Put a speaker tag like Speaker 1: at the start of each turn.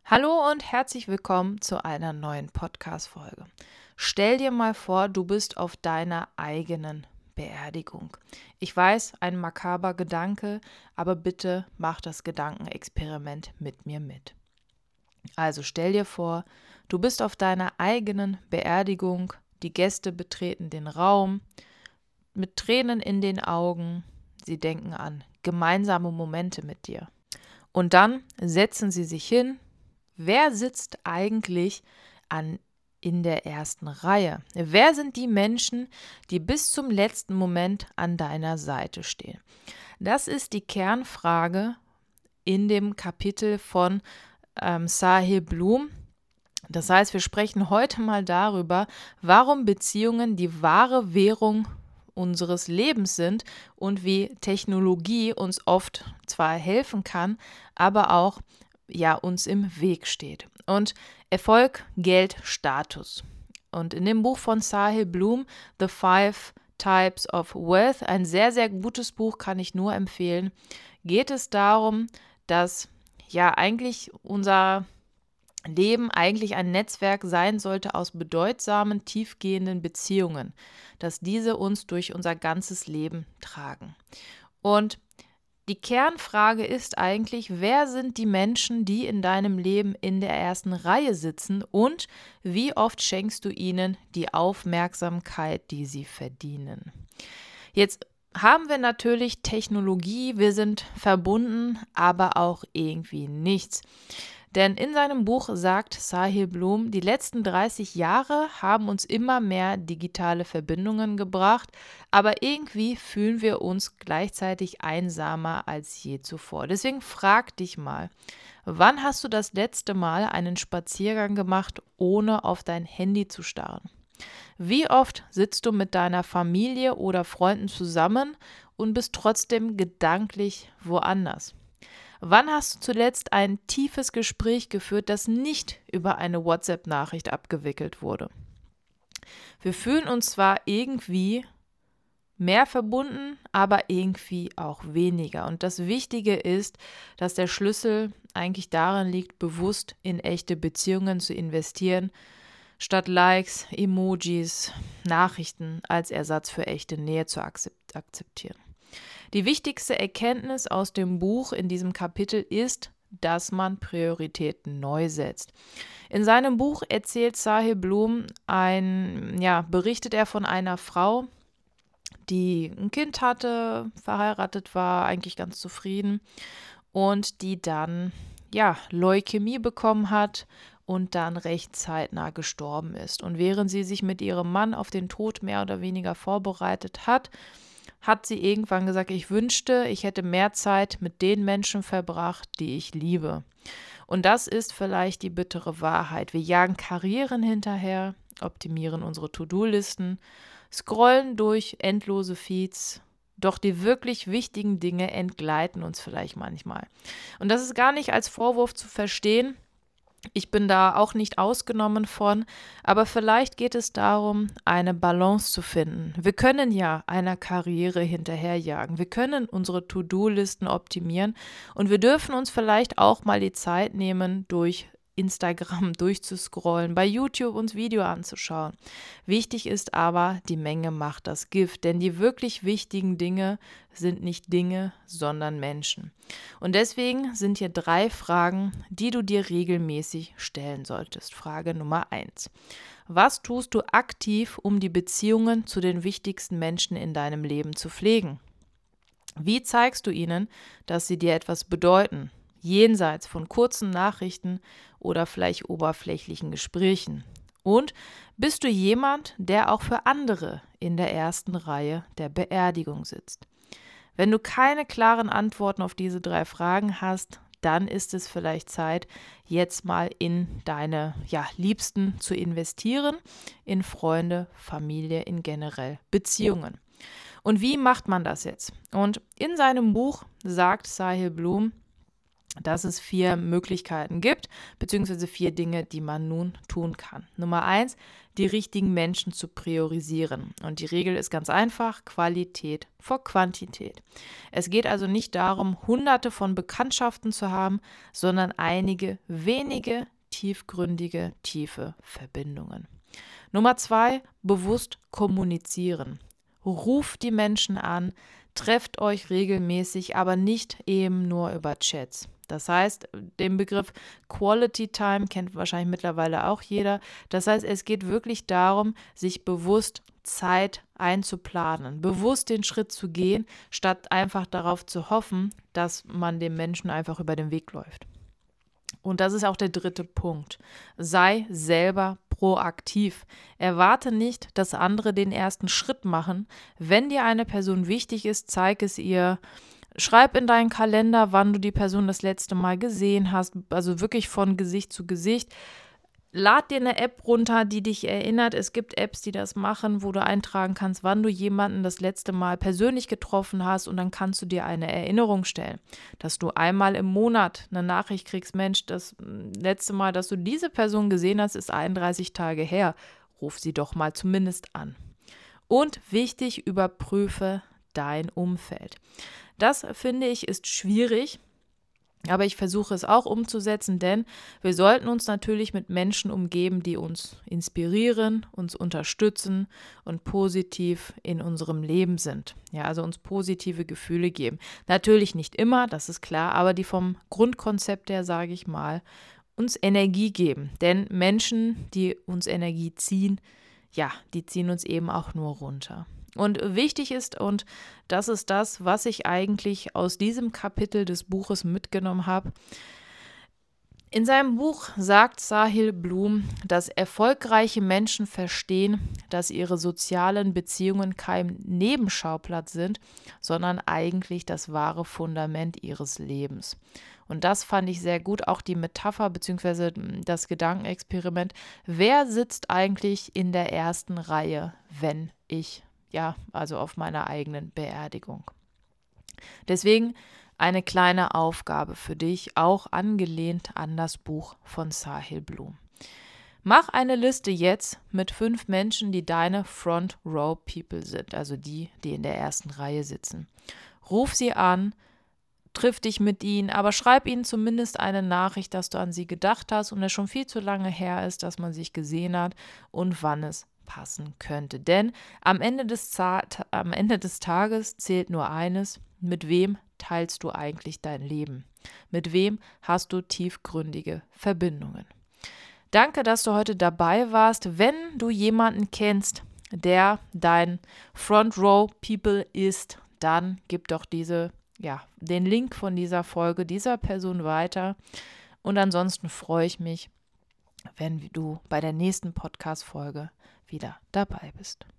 Speaker 1: Hallo und herzlich willkommen zu einer neuen Podcast-Folge. Stell dir mal vor, du bist auf deiner eigenen Beerdigung. Ich weiß, ein makaber Gedanke, aber bitte mach das Gedankenexperiment mit mir mit. Also stell dir vor, du bist auf deiner eigenen Beerdigung, die Gäste betreten den Raum mit Tränen in den Augen. Sie denken an gemeinsame Momente mit dir. Und dann setzen sie sich hin. Wer sitzt eigentlich in der ersten Reihe? Wer sind die Menschen, die bis zum letzten Moment an deiner Seite stehen? Das ist die Kernfrage in dem Kapitel von Sahil Bloom. Das heißt, wir sprechen heute mal darüber, warum Beziehungen die wahre Währung unseres Lebens sind und wie Technologie uns oft zwar helfen kann, aber auch uns im Weg steht. Und Erfolg, Geld, Status. Und in dem Buch von Sahil Bloom, The Five Types of Wealth, ein sehr, sehr gutes Buch, kann ich nur empfehlen, geht es darum, dass eigentlich unser Leben eigentlich ein Netzwerk sein sollte aus bedeutsamen, tiefgehenden Beziehungen, dass diese uns durch unser ganzes Leben tragen. Und die Kernfrage ist eigentlich, wer sind die Menschen, die in deinem Leben in der ersten Reihe sitzen und wie oft schenkst du ihnen die Aufmerksamkeit, die sie verdienen? Jetzt haben wir natürlich Technologie, wir sind verbunden, aber auch irgendwie nichts. Denn in seinem Buch sagt Sahil Bloom, die letzten 30 Jahre haben uns immer mehr digitale Verbindungen gebracht, aber irgendwie fühlen wir uns gleichzeitig einsamer als je zuvor. Deswegen frag dich mal, wann hast du das letzte Mal einen Spaziergang gemacht, ohne auf dein Handy zu starren? Wie oft sitzt du mit deiner Familie oder Freunden zusammen und bist trotzdem gedanklich woanders? Wann hast du zuletzt ein tiefes Gespräch geführt, das nicht über eine WhatsApp-Nachricht abgewickelt wurde? Wir fühlen uns zwar irgendwie mehr verbunden, aber irgendwie auch weniger. Und das Wichtige ist, dass der Schlüssel eigentlich darin liegt, bewusst in echte Beziehungen zu investieren, statt Likes, Emojis, Nachrichten als Ersatz für echte Nähe zu akzeptieren. Die wichtigste Erkenntnis aus dem Buch in diesem Kapitel ist, dass man Prioritäten neu setzt. In seinem Buch erzählt Sahil Bloom berichtet er von einer Frau, die ein Kind hatte, verheiratet war, eigentlich ganz zufrieden und die dann Leukämie bekommen hat und dann recht zeitnah gestorben ist. Und während sie sich mit ihrem Mann auf den Tod mehr oder weniger vorbereitet hat, hat sie irgendwann gesagt, ich wünschte, ich hätte mehr Zeit mit den Menschen verbracht, die ich liebe. Und das ist vielleicht die bittere Wahrheit. Wir jagen Karrieren hinterher, optimieren unsere To-Do-Listen, scrollen durch endlose Feeds, doch die wirklich wichtigen Dinge entgleiten uns vielleicht manchmal. Und das ist gar nicht als Vorwurf zu verstehen. Ich bin da auch nicht ausgenommen von, aber vielleicht geht es darum, eine Balance zu finden. Wir können ja einer Karriere hinterherjagen, wir können unsere To-Do-Listen optimieren und wir dürfen uns vielleicht auch mal die Zeit nehmen, durch Instagram durchzuscrollen, bei YouTube uns Video anzuschauen. Wichtig ist aber, die Menge macht das Gift, denn die wirklich wichtigen Dinge sind nicht Dinge, sondern Menschen. Und deswegen sind hier 3 Fragen, die du dir regelmäßig stellen solltest. Frage Nummer 1. Was tust du aktiv, um die Beziehungen zu den wichtigsten Menschen in deinem Leben zu pflegen? Wie zeigst du ihnen, dass sie dir etwas bedeuten? Jenseits von kurzen Nachrichten oder vielleicht oberflächlichen Gesprächen. Und bist du jemand, der auch für andere in der ersten Reihe der Beerdigung sitzt? Wenn du keine klaren Antworten auf diese 3 Fragen hast, dann ist es vielleicht Zeit, jetzt mal in deine Liebsten zu investieren, in Freunde, Familie, in generell Beziehungen. Und wie macht man das jetzt? Und in seinem Buch sagt Sahil Bloom, dass es 4 Möglichkeiten gibt, beziehungsweise 4 Dinge, die man nun tun kann. Nummer 1, die richtigen Menschen zu priorisieren. Und die Regel ist ganz einfach: Qualität vor Quantität. Es geht also nicht darum, hunderte von Bekanntschaften zu haben, sondern einige wenige tiefgründige, tiefe Verbindungen. Nummer 2, bewusst kommunizieren. Ruft die Menschen an, trefft euch regelmäßig, aber nicht eben nur über Chats. Das heißt, den Begriff Quality Time kennt wahrscheinlich mittlerweile auch jeder. Das heißt, es geht wirklich darum, sich bewusst Zeit einzuplanen, bewusst den Schritt zu gehen, statt einfach darauf zu hoffen, dass man dem Menschen einfach über den Weg läuft. Und das ist auch der 3. Punkt. Sei selber proaktiv. Erwarte nicht, dass andere den ersten Schritt machen. Wenn dir eine Person wichtig ist, zeig es ihr. Schreib in deinen Kalender, wann du die Person das letzte Mal gesehen hast, also wirklich von Gesicht zu Gesicht. Lad dir eine App runter, die dich erinnert. Es gibt Apps, die das machen, wo du eintragen kannst, wann du jemanden das letzte Mal persönlich getroffen hast, und dann kannst du dir eine Erinnerung stellen, dass du einmal im Monat eine Nachricht kriegst: Mensch, das letzte Mal, dass du diese Person gesehen hast, ist 31 Tage her. Ruf sie doch mal zumindest an. Und wichtig, überprüfe dein Umfeld. Das, finde ich, ist schwierig, aber ich versuche es auch umzusetzen, denn wir sollten uns natürlich mit Menschen umgeben, die uns inspirieren, uns unterstützen und positiv in unserem Leben sind. Ja, also uns positive Gefühle geben. Natürlich nicht immer, das ist klar, aber die vom Grundkonzept her, sage ich mal, uns Energie geben. Denn Menschen, die uns Energie ziehen, ja, die ziehen uns eben auch nur runter. Und wichtig ist, und das ist das, was ich eigentlich aus diesem Kapitel des Buches mitgenommen habe: In seinem Buch sagt Sahil Bloom, dass erfolgreiche Menschen verstehen, dass ihre sozialen Beziehungen kein Nebenschauplatz sind, sondern eigentlich das wahre Fundament ihres Lebens. Und das fand ich sehr gut, auch die Metapher bzw. das Gedankenexperiment. Wer sitzt eigentlich in der ersten Reihe, wenn ich, also auf meiner eigenen Beerdigung? Deswegen eine kleine Aufgabe für dich, auch angelehnt an das Buch von Sahil Bloom. Mach eine Liste jetzt mit 5 Menschen, die deine Front Row People sind, also die in der ersten Reihe sitzen. Ruf sie an, triff dich mit ihnen, aber schreib ihnen zumindest eine Nachricht, dass du an sie gedacht hast und es schon viel zu lange her ist, dass man sich gesehen hat und wann es passen könnte. Denn am Ende des Tages zählt nur eines: Mit wem teilst du eigentlich dein Leben? Mit wem hast du tiefgründige Verbindungen? Danke, dass du heute dabei warst. Wenn du jemanden kennst, der dein Front Row People ist, dann gib doch den Link von dieser Folge dieser Person weiter. Und ansonsten freue ich mich, wenn du bei der nächsten Podcast-Folge wieder dabei bist.